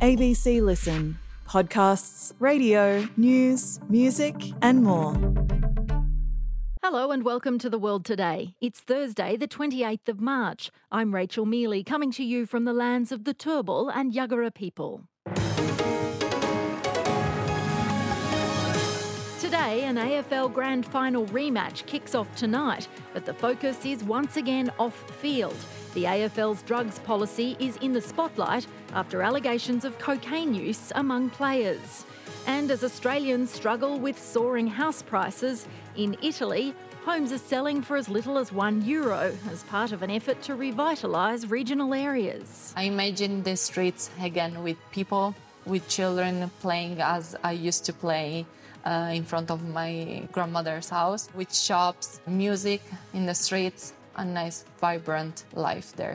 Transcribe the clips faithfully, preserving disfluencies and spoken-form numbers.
A B C Listen. Podcasts, radio, news, music and more. Hello and welcome to The World Today. It's Thursday, the twenty-eighth of March. I'm Rachel Mealy, coming to you from the lands of the Turrbal and Yuggera people. Today, an A F L Grand Final rematch kicks off tonight, but the focus is once again off-field. The A F L's drugs policy is in the spotlight after allegations of cocaine use among players. And as Australians struggle with soaring house prices, in Italy, homes are selling for as little as one euro as part of an effort to revitalise regional areas. I imagine the streets again with people, with children playing as I used to play uh, in front of my grandmother's house, with shops, music in the streets, a nice, vibrant life there.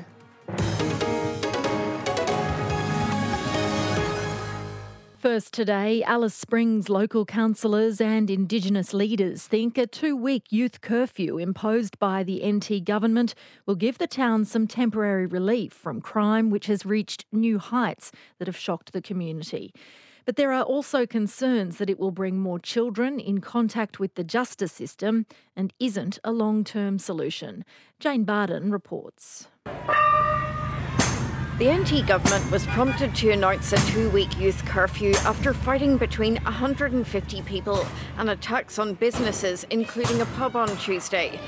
First today, Alice Springs local councillors and Indigenous leaders think a two-week youth curfew imposed by the N T government will give the town some temporary relief from crime which has reached new heights that have shocked the community. But there are also concerns that it will bring more children in contact with the justice system and isn't a long-term solution. Jane Barden reports. The N T government was prompted to announce a two-week youth curfew after fighting between one hundred fifty people and attacks on businesses, including a pub on Tuesday.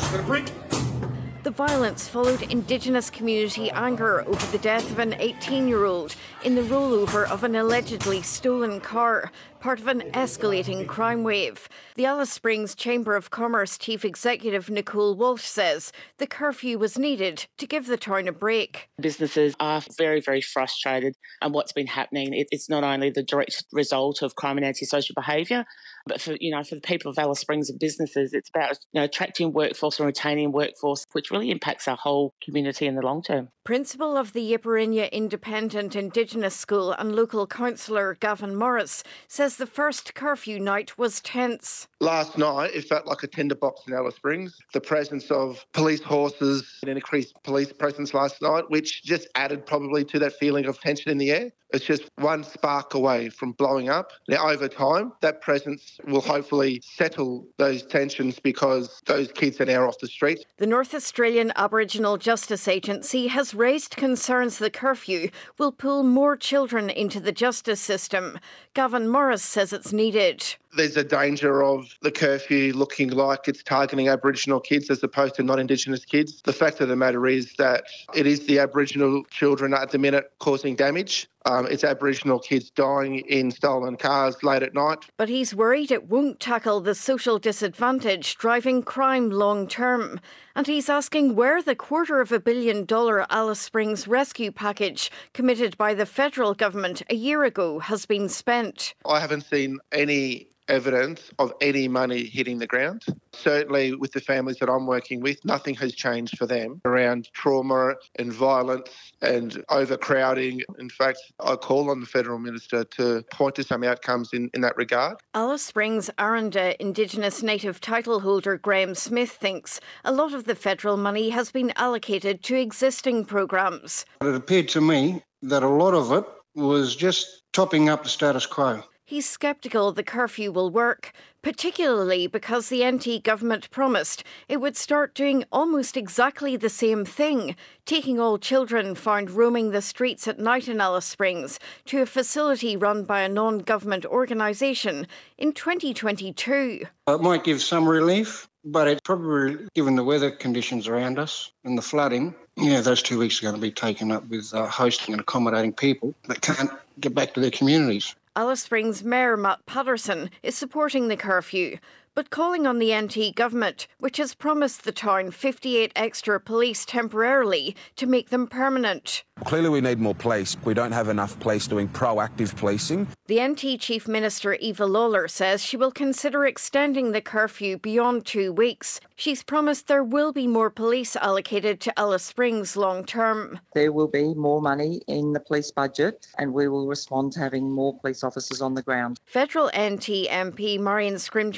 The violence followed Indigenous community anger over the death of an eighteen-year-old in the rollover of an allegedly stolen car, part of an escalating crime wave. The Alice Springs Chamber of Commerce Chief Executive Nicole Walsh says the curfew was needed to give the town a break. Businesses are very, very frustrated, and what's been happening, it, it's not only the direct result of crime and antisocial behaviour, but for you know for the people of Alice Springs and businesses, it's about you know attracting workforce and retaining workforce, which really impacts our whole community in the long term. Principal of the Yipirinya Independent Indigenous School and local councillor Gavin Morris says the first curfew night was tense. Last night, it felt like a tinderbox in Alice Springs. The presence of police horses and an increased police presence last night, which just added probably to that feeling of tension in the air. It's just one spark away from blowing up. Now, over time, that presence will hopefully settle those tensions because those kids are now off the street. The North Australian Aboriginal Justice Agency has raised concerns the curfew will pull more children into the justice system. Gavin Morris says it's needed. There's a danger of the curfew looking like it's targeting Aboriginal kids as opposed to non-Indigenous kids. The fact of the matter is that it is the Aboriginal children at the minute causing damage. Um, it's Aboriginal kids dying in stolen cars late at night. But he's worried it won't tackle the social disadvantage driving crime long term. And he's asking where the quarter of a billion dollar Alice Springs rescue package committed by the federal government a year ago has been spent. I haven't seen any evidence of any money hitting the ground. Certainly with the families that I'm working with, nothing has changed for them around trauma and violence and overcrowding. In fact, I call on the Federal Minister to point to some outcomes in, in that regard. Alice Springs Aranda Indigenous native title holder Graham Smith thinks a lot of the federal money has been allocated to existing programs. It appeared to me that a lot of it was just topping up the status quo. He's sceptical the curfew will work, particularly because the N T government promised it would start doing almost exactly the same thing, taking all children found roaming the streets at night in Alice Springs to a facility run by a non-government organisation in twenty twenty-two. It might give some relief, but it probably, given the weather conditions around us and the flooding, yeah, those two weeks are going to be taken up with uh, hosting and accommodating people that can't get back to their communities. Alice Springs Mayor Matt Patterson is supporting the curfew, but calling on the N T government, which has promised the town fifty-eight extra police temporarily, to make them permanent. Clearly we need more police. We don't have enough police doing proactive policing. The N T Chief Minister Eva Lawler says she will consider extending the curfew beyond two weeks. She's promised there will be more police allocated to Alice Springs long term. There will be more money in the police budget and we will respond to having more police officers on the ground. Federal N T M P Marion Scrimgeour says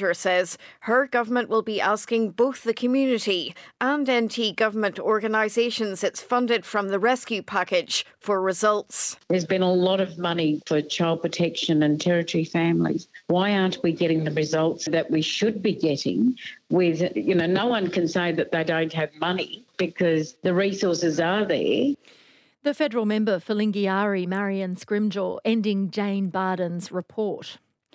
says her government will be asking both the community and N T government organisations it's funded from the rescue package for results. There's been a lot of money for child protection and Territory families. Why aren't we getting the results that we should be getting? With, you know, no one can say that they don't have money because the resources are there. The federal member for Lingiari, Marion Scrimgeour, ending Jane Barden's report.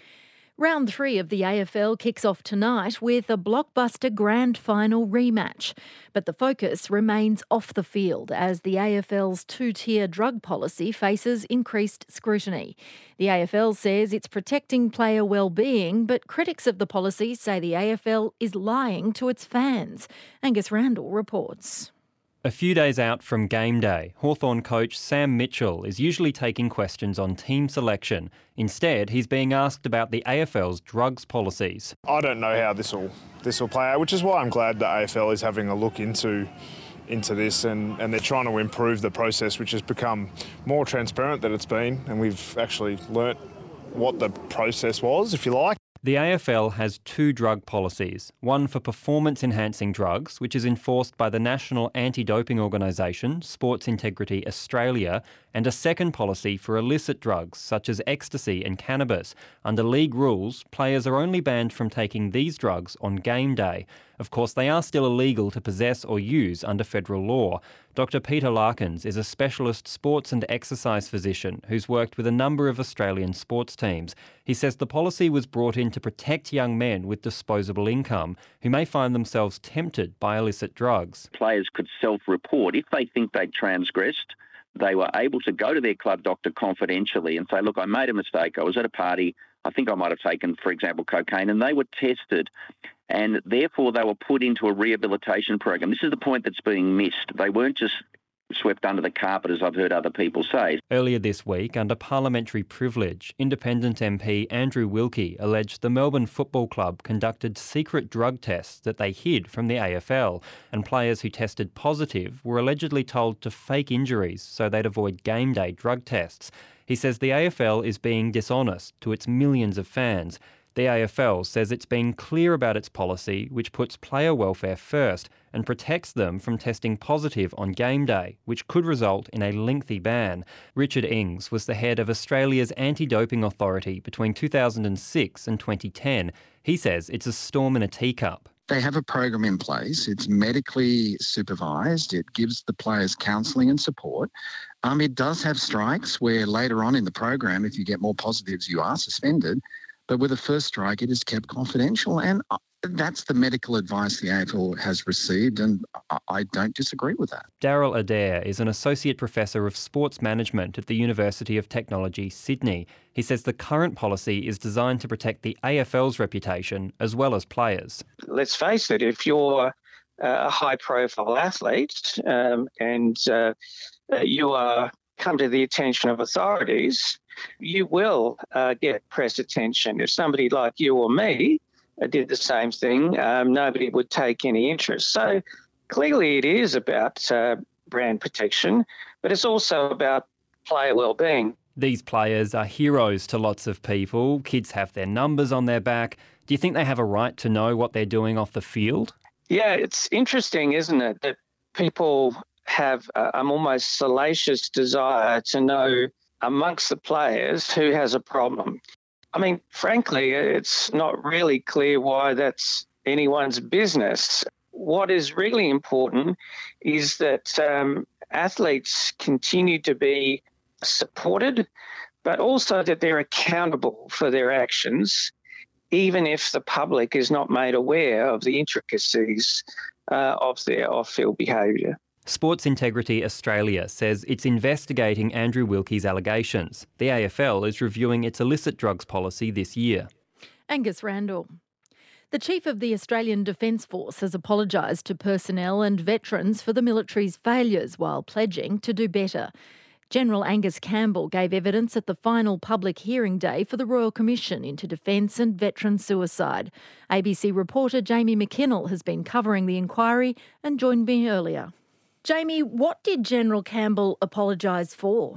Round three of the A F L kicks off tonight with a blockbuster grand final rematch. But the focus remains off the field as the A F L's two-tier drug policy faces increased scrutiny. The A F L says it's protecting player well-being, but critics of the policy say the A F L is lying to its fans. Angus Randall reports. A few days out from game day, Hawthorn coach Sam Mitchell is usually taking questions on team selection. Instead, he's being asked about the A F L's drugs policies. I don't know how this will this will play out, which is why I'm glad the A F L is having a look into into this and, and they're trying to improve the process, which has become more transparent than it's been, and we've actually learnt what the process was, if you like. The A F L has two drug policies, one for performance-enhancing drugs, which is enforced by the national anti-doping organisation, Sports Integrity Australia, and a second policy for illicit drugs, such as ecstasy and cannabis. Under league rules, players are only banned from taking these drugs on game day. Of course, they are still illegal to possess or use under federal law. Doctor Peter Larkins is a specialist sports and exercise physician who's worked with a number of Australian sports teams. He says the policy was brought in to protect young men with disposable income who may find themselves tempted by illicit drugs. Players could self-report. If they think they transgressed, they were able to go to their club doctor confidentially and say, look, I made a mistake. I was at a party. I think I might have taken, for example, cocaine, and they were tested. And therefore, they were put into a rehabilitation program. This is the point that's being missed. They weren't just swept under the carpet, as I've heard other people say. Earlier this week, under parliamentary privilege, Independent M P Andrew Wilkie alleged the Melbourne Football Club conducted secret drug tests that they hid from the A F L, and players who tested positive were allegedly told to fake injuries so they'd avoid game day drug tests. He says the A F L is being dishonest to its millions of fans. The A F L says it's been clear about its policy, which puts player welfare first and protects them from testing positive on game day, which could result in a lengthy ban. Richard Ings was the head of Australia's anti-doping authority between two thousand six and twenty ten. He says it's a storm in a teacup. They have a program in place. It's medically supervised. It gives the players counselling and support. Um, it does have strikes where later on in the program, if you get more positives, you are suspended. But with a first strike, it is kept confidential. And that's the medical advice the A F L has received, and I don't disagree with that. Daryl Adair is an Associate Professor of Sports Management at the University of Technology, Sydney. He says the current policy is designed to protect the A F L's reputation as well as players. Let's face it, if you're a high-profile athlete um, and uh, you are come to the attention of authorities, you will uh, get press attention. If somebody like you or me uh, did the same thing, um, nobody would take any interest. So clearly it is about uh, brand protection, but it's also about player well-being. These players are heroes to lots of people. Kids have their numbers on their back. Do you think they have a right to know what they're doing off the field? Yeah, it's interesting, isn't it, that people have uh, an almost salacious desire to know amongst the players who has a problem. I mean, frankly, it's not really clear why that's anyone's business. What is really important is that um, athletes continue to be supported, but also that they're accountable for their actions, even if the public is not made aware of the intricacies uh, of their off-field behaviour. Sports Integrity Australia says it's investigating Andrew Wilkie's allegations. The A F L is reviewing its illicit drugs policy this year. Angus Randall. The Chief of the Australian Defence Force has apologised to personnel and veterans for the military's failures while pledging to do better. General Angus Campbell gave evidence at the final public hearing day for the Royal Commission into Defence and Veteran Suicide. A B C reporter Jamie McKinnell has been covering the inquiry and joined me earlier. Jamie, what did General Campbell apologise for?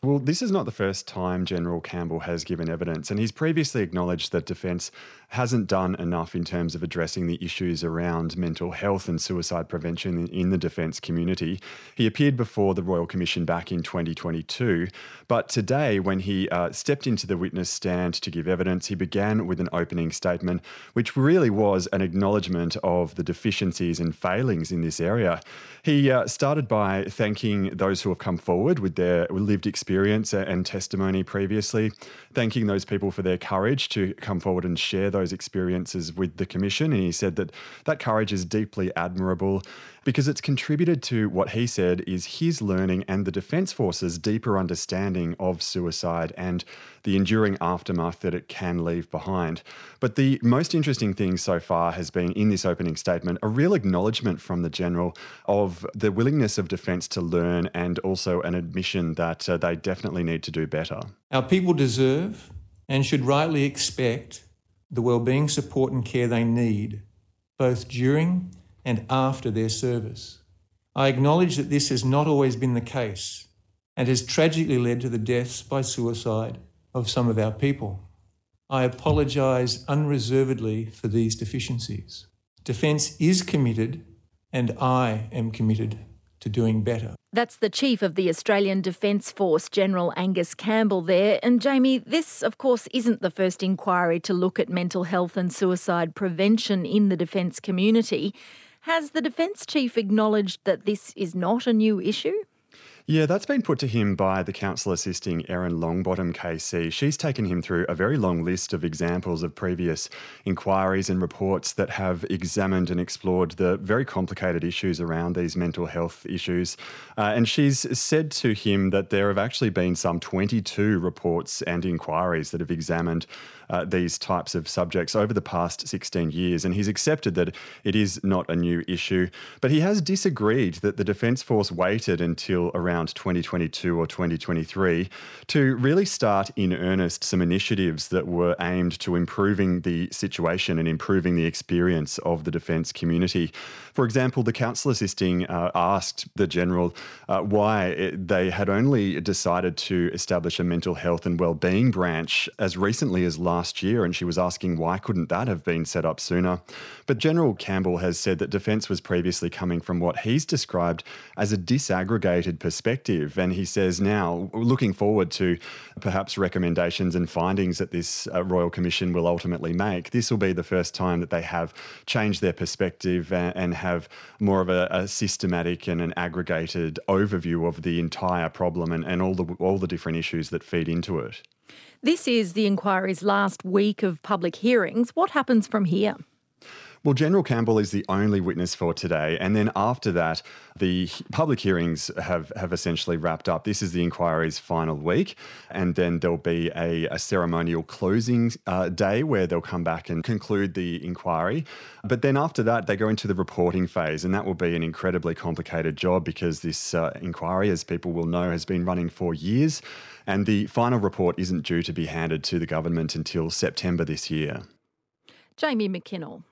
Well, this is not the first time General Campbell has given evidence, and he's previously acknowledged that Defence hasn't done enough in terms of addressing the issues around mental health and suicide prevention in the defence community. He appeared before the Royal Commission back in twenty twenty-two, but today, when he uh, stepped into the witness stand to give evidence, he began with an opening statement, which really was an acknowledgement of the deficiencies and failings in this area. He uh, started by thanking those who have come forward with their lived experience and testimony previously, thanking those people for their courage to come forward and share those experiences with the Commission. And he said that that courage is deeply admirable because it's contributed to what he said is his learning and the Defence Force's deeper understanding of suicide and the enduring aftermath that it can leave behind. But the most interesting thing so far has been, in this opening statement, a real acknowledgement from the General of the willingness of Defence to learn and also an admission that uh, they definitely need to do better. Our people deserve and should rightly expect the wellbeing, support and care they need, both during and after their service. I acknowledge that this has not always been the case and has tragically led to the deaths by suicide of some of our people. I apologise unreservedly for these deficiencies. Defence is committed and I am committed to doing better. That's the Chief of the Australian Defence Force, General Angus Campbell there. And Jamie, this of course isn't the first inquiry to look at mental health and suicide prevention in the defence community. Has the Defence Chief acknowledged that this is not a new issue? Yeah, that's been put to him by the counsel assisting Erin Longbottom K C. She's taken him through a very long list of examples of previous inquiries and reports that have examined and explored the very complicated issues around these mental health issues. Uh, and she's said to him that there have actually been some twenty-two reports and inquiries that have examined uh, these types of subjects over the past sixteen years. And he's accepted that it is not a new issue. But he has disagreed that the Defence Force waited until around around twenty twenty-two or twenty twenty-three to really start in earnest some initiatives that were aimed to improving the situation and improving the experience of the defence community. For example, the counsel assisting uh, asked the General uh, why it, they had only decided to establish a mental health and wellbeing branch as recently as last year, and she was asking why couldn't that have been set up sooner. But General Campbell has said that Defence was previously coming from what he's described as a disaggregated perspective, and he says now, looking forward to perhaps recommendations and findings that this uh, Royal Commission will ultimately make, this will be the first time that they have changed their perspective and, and have more of a, a systematic and an aggregated overview of the entire problem and, and all the all the different issues that feed into it. This is the inquiry's last week of public hearings. What happens from here? Well, General Campbell is the only witness for today, and then after that, the public hearings have, have essentially wrapped up. This is the inquiry's final week, and then there'll be a, a ceremonial closing uh, day where they'll come back and conclude the inquiry. But then after that, they go into the reporting phase, and that will be an incredibly complicated job because this uh, inquiry, as people will know, has been running for years, and the final report isn't due to be handed to the government until September this year. Jamie McKinnell.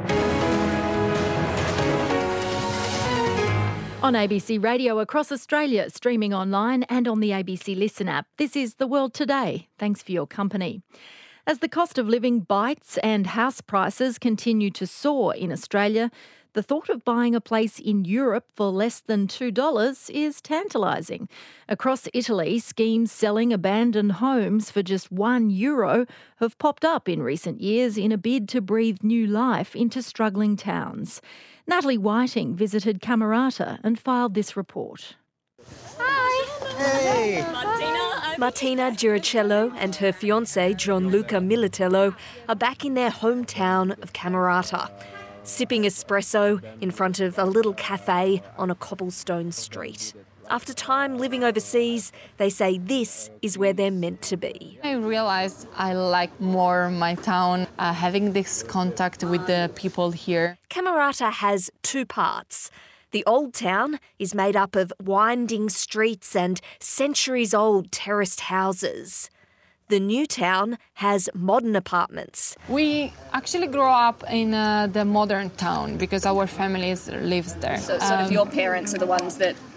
On A B C Radio across Australia, streaming online and on the A B C Listen app, this is The World Today. Thanks for your company. As the cost of living bites and house prices continue to soar in Australia, the thought of buying a place in Europe for less than two dollars is tantalising. Across Italy, schemes selling abandoned homes for just one euro have popped up in recent years in a bid to breathe new life into struggling towns. Natalie Whiting visited Camerata and filed this report. Hi. Hey. Martina. Martina Giricello and her fiancé, Gianluca Militello, are back in their hometown of Camerata, sipping espresso in front of a little cafe on a cobblestone street. After time living overseas, they say this is where they're meant to be. I realized I like more my town, uh, having this contact with the people here. Camerata has two parts. The old town is made up of winding streets and centuries-old terraced houses. The new town has modern apartments. We actually grew up in uh, the modern town because our families lives there. So sort um, of your parents are the ones that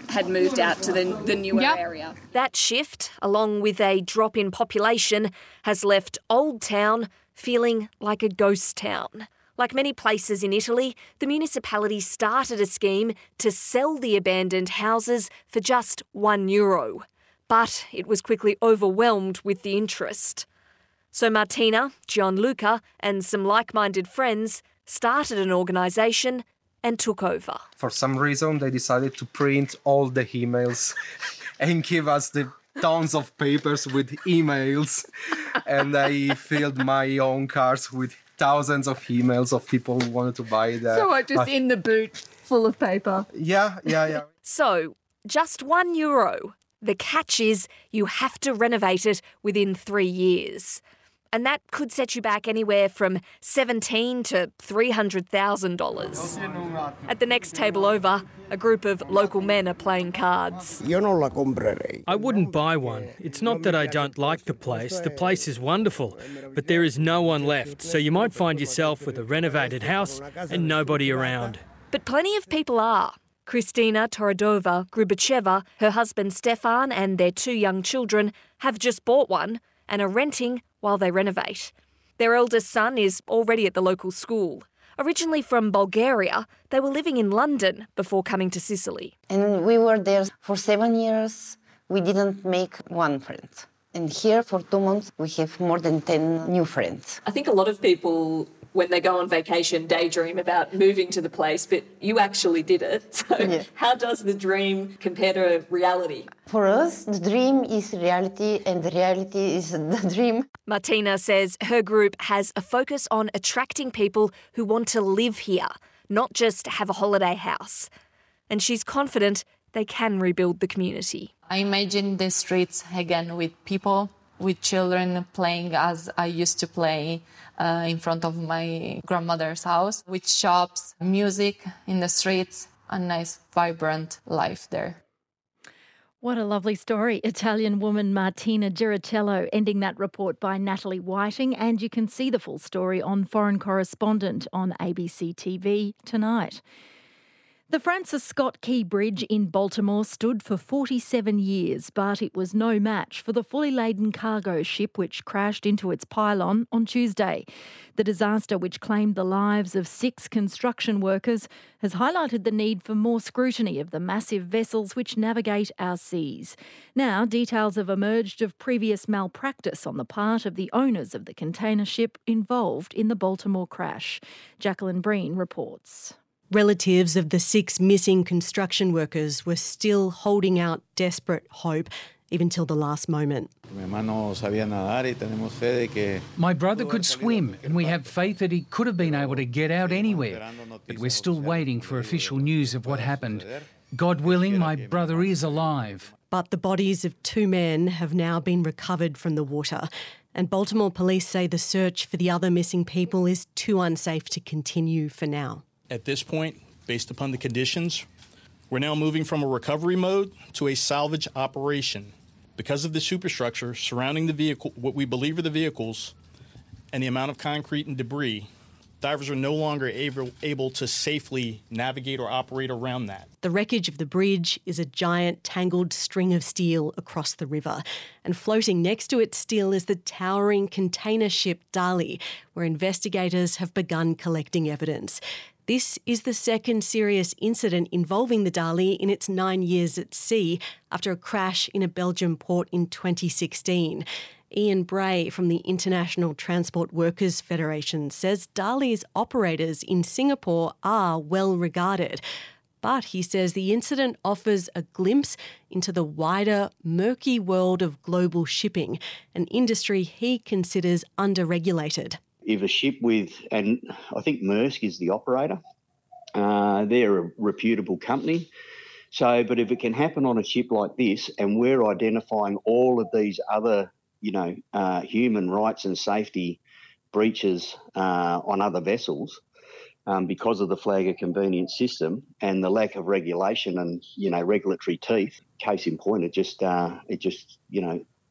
had moved out to the, the newer yep. area. That shift, along with a drop in population, has left Old Town feeling like a ghost town. Like many places in Italy, the municipality started a scheme to sell the abandoned houses for just one euro. But it was quickly overwhelmed with the interest. So Martina, Gianluca and some like-minded friends started an organisation and took over. For some reason, they decided to print all the emails and give us the tons of papers with emails. And I filled my own cards with thousands of emails of people who wanted to buy that. So what, just uh, in the boot full of paper? Yeah, yeah, yeah. So, just one euro. The catch is you have to renovate it within three years. And that could set you back anywhere from seventeen thousand to three hundred thousand dollars. At the next table over, a group of local men are playing cards. I wouldn't buy one. It's not that I don't like the place. The place is wonderful, but there is no one left, so you might find yourself with a renovated house and nobody around. But plenty of people are. Kristina Torodova Grubacheva, her husband Stefan and their two young children have just bought one and are renting while they renovate. Their eldest son is already at the local school. Originally from Bulgaria, they were living in London before coming to Sicily. And we were there for seven years. We didn't make one friend. And here for two months, we have more than ten new friends. I think a lot of people, when they go on vacation, daydream about moving to the place, but you actually did it. So yeah. How does the dream compare to reality? For us, the dream is reality and the reality is the dream. Martina says her group has a focus on attracting people who want to live here, not just have a holiday house. And she's confident they can rebuild the community. I imagine the streets again with people, with children playing as I used to play uh, in front of my grandmother's house, with shops, music in the streets, a nice, vibrant life there. What a lovely story. Italian woman Martina Giracello ending that report by Natalie Whiting, and you can see the full story on Foreign Correspondent on A B C T V tonight. The Francis Scott Key Bridge in Baltimore stood for forty-seven years, but it was no match for the fully laden cargo ship which crashed into its pylon on Tuesday. The disaster, which claimed the lives of six construction workers, has highlighted the need for more scrutiny of the massive vessels which navigate our seas. Now, details have emerged of previous malpractice on the part of the owners of the container ship involved in the Baltimore crash. Jacqueline Breen reports. Relatives of the six missing construction workers were still holding out desperate hope, even till the last moment. My brother could swim, and we have faith that he could have been able to get out anywhere. But we're still waiting for official news of what happened. God willing, my brother is alive. But the bodies of two men have now been recovered from the water. And Baltimore police say the search for the other missing people is too unsafe to continue for now. At this point, based upon the conditions, we're now moving from a recovery mode to a salvage operation. Because of the superstructure surrounding the vehicle, what we believe are the vehicles, and the amount of concrete and debris, divers are no longer able, able to safely navigate or operate around that. The wreckage of the bridge is a giant tangled string of steel across the river. And floating next to it still is the towering container ship Dali, where investigators have begun collecting evidence. This is the second serious incident involving the Dali in its nine years at sea after a crash in a Belgian port in twenty sixteen. Ian Bray from the International Transport Workers Federation says Dali's operators in Singapore are well regarded. But he says the incident offers a glimpse into the wider, murky world of global shipping, an industry he considers under-regulated. If a ship with, and I think Maersk is the operator, uh, they're a reputable company. So, but if it can happen on a ship like this and we're identifying all of these other, you know, uh, human rights and safety breaches uh, on other vessels um, because of the flag of convenience system and the lack of regulation and, you know, regulatory teeth, case in point, it just, uh, it just, you know,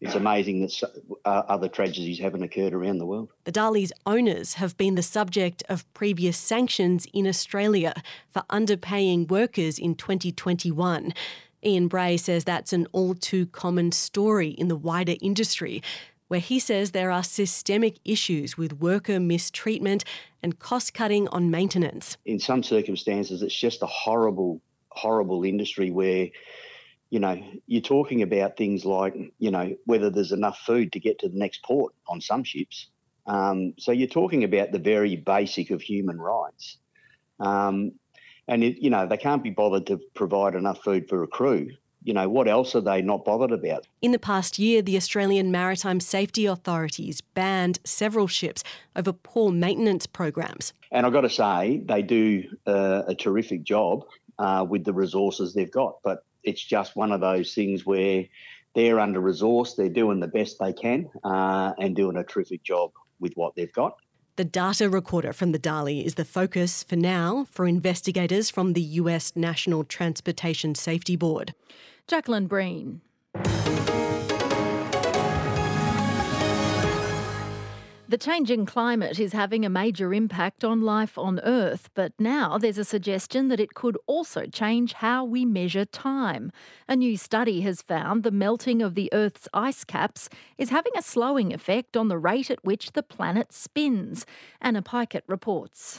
it's amazing that uh, other tragedies haven't occurred around the world. The Dali's owners have been the subject of previous sanctions in Australia for underpaying workers in twenty twenty-one. Ian Bray says that's an all too common story in the wider industry, where he says there are systemic issues with worker mistreatment and cost-cutting on maintenance. In some circumstances, it's just a horrible, horrible industry where, you know, you're talking about things like, you know, whether there's enough food to get to the next port on some ships. Um, so you're talking about the very basic of human rights. Um, and, it, you know, they can't be bothered to provide enough food for a crew. You know, what else are they not bothered about? In the past year, the Australian Maritime Safety Authorities banned several ships over poor maintenance programs. And I've got to say, they do uh, a terrific job uh, with the resources they've got. But it's just one of those things where they're under-resourced, they're doing the best they can uh, and doing a terrific job with what they've got. The data recorder from the Dali is the focus for now for investigators from the U S National Transportation Safety Board. Jacqueline Breen. The changing climate is having a major impact on life on Earth, but now there's a suggestion that it could also change how we measure time. A new study has found the melting of the Earth's ice caps is having a slowing effect on the rate at which the planet spins. Anna Pikett reports.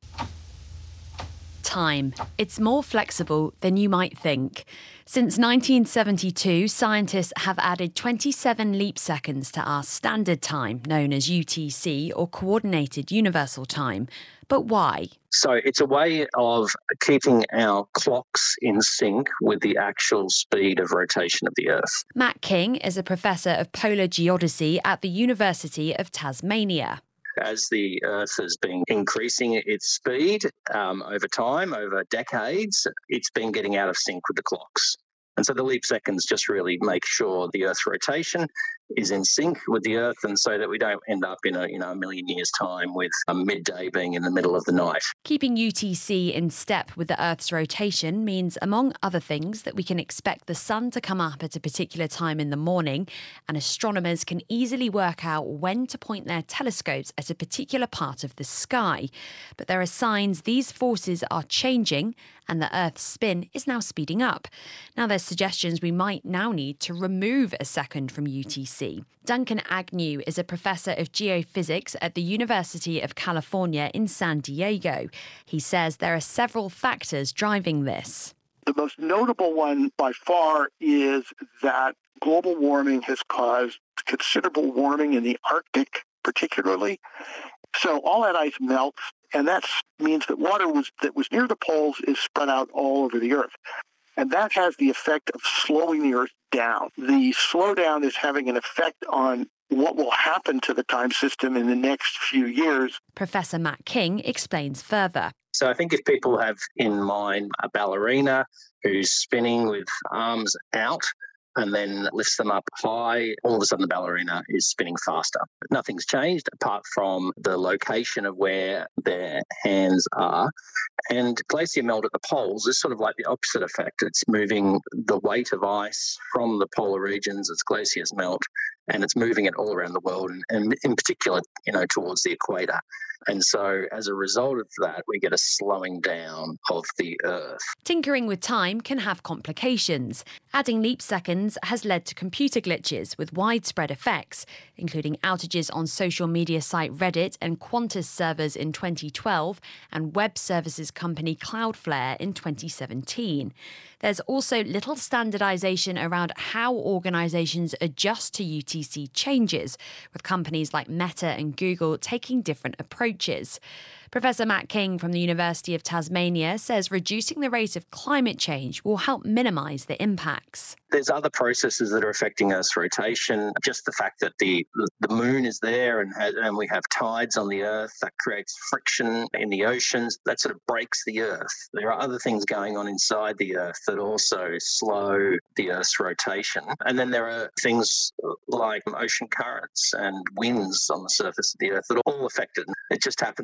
Time. It's more flexible than you might think. Since nineteen seventy-two, scientists have added twenty-seven leap seconds to our standard time, known as U T C, or Coordinated Universal Time. But why? So it's a way of keeping our clocks in sync with the actual speed of rotation of the Earth. Matt King is a professor of polar geodesy at the University of Tasmania. As the Earth has been increasing its speed um, over time, over decades, it's been getting out of sync with the clocks. And so the leap seconds just really make sure the Earth's rotation is in sync with the Earth, and so that we don't end up in a you know a million years' time with a midday being in the middle of the night. Keeping U T C in step with the Earth's rotation means, among other things, that we can expect the sun to come up at a particular time in the morning, and astronomers can easily work out when to point their telescopes at a particular part of the sky. But there are signs these forces are changing, and the Earth's spin is now speeding up. Now there's suggestions we might now need to remove a second from U T C. Duncan Agnew is a professor of geophysics at the University of California in San Diego. He says there are several factors driving this. The most notable one by far is that global warming has caused considerable warming in the Arctic, particularly. So all that ice melts, and that means that water was, that was near the poles is spread out all over the Earth. And that has the effect of slowing the Earth down. The slowdown is having an effect on what will happen to the time system in the next few years. Professor Matt King explains further. So I think if people have in mind a ballerina who's spinning with arms out and then lifts them up high, all of a sudden the ballerina is spinning faster. Nothing's changed apart from the location of where their hands are. And glacier melt at the poles is sort of like the opposite effect. It's moving the weight of ice from the polar regions as glaciers melt, and it's moving it all around the world, and, and in particular, you know, towards the equator. And so as a result of that, we get a slowing down of the Earth. Tinkering with time can have complications. Adding leap seconds has led to computer glitches with widespread effects, including outages on social media site Reddit and Qantas servers in twenty twelve and web services company Cloudflare in twenty seventeen. There's also little standardisation around how organisations adjust to U T C changes, with companies like Meta and Google taking different approaches. Professor Matt King from the University of Tasmania says reducing the rate of climate change will help minimise the impacts. There's other processes that are affecting Earth's rotation. Just the fact that the the moon is there and, has, and we have tides on the Earth, that creates friction in the oceans. That sort of breaks the Earth. There are other things going on inside the Earth that also slow the Earth's rotation. And then there are things like ocean currents and winds on the surface of the Earth that are all affected. It just happens that climate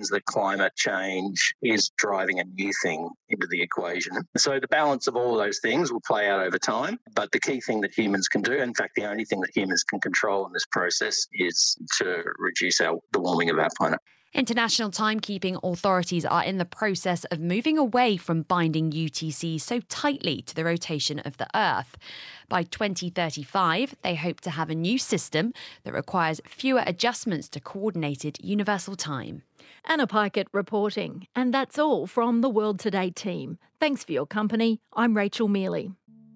climate change is driving a new thing into the equation. So the balance of all those things will play out over time. But the key thing that humans can do, in fact, the only thing that humans can control in this process, is to reduce our, the warming of our planet. International timekeeping authorities are in the process of moving away from binding U T C so tightly to the rotation of the Earth. By twenty thirty-five, they hope to have a new system that requires fewer adjustments to coordinated universal time. Anna Pikett reporting. And that's all from the World Today team. Thanks for your company. I'm Rachel Mealy.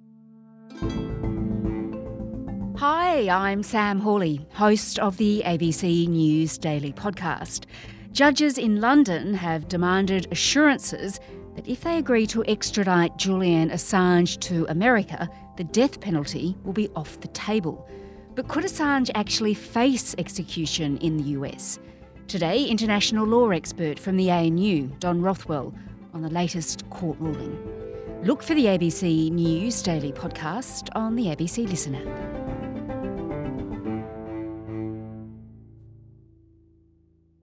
Hi, I'm Sam Hawley, host of the A B C News Daily podcast. Judges in London have demanded assurances that if they agree to extradite Julian Assange to America, the death penalty will be off the table. But could Assange actually face execution in the U S? Today, international law expert from the A N U, Don Rothwell, on the latest court ruling. Look for the A B C News Daily podcast on the A B C Listen app.